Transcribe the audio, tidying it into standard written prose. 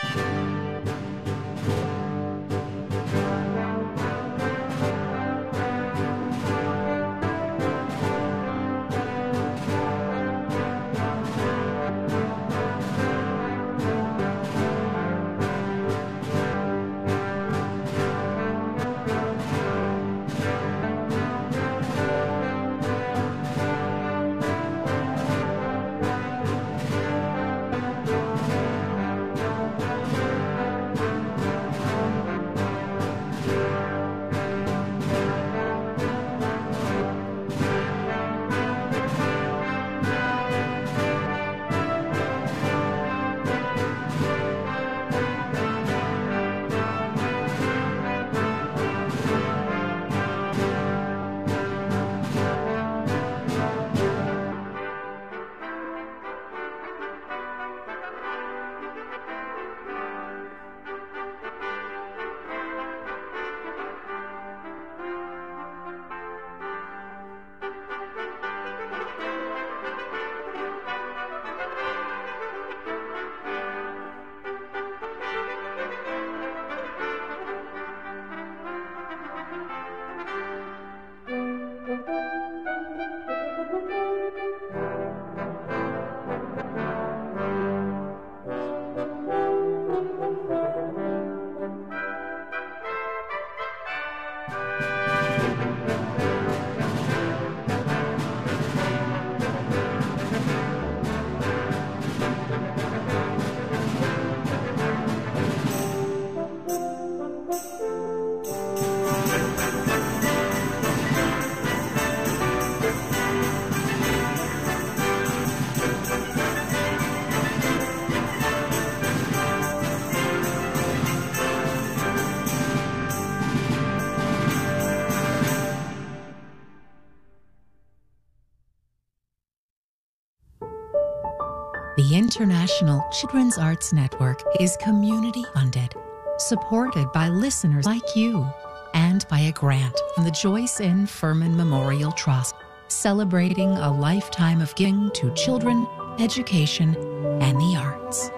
The International Children's Arts Network is community-funded, supported by listeners like you, and by a grant from the Joyce N. Furman Memorial Trust, celebrating a lifetime of giving to children, education, and the arts.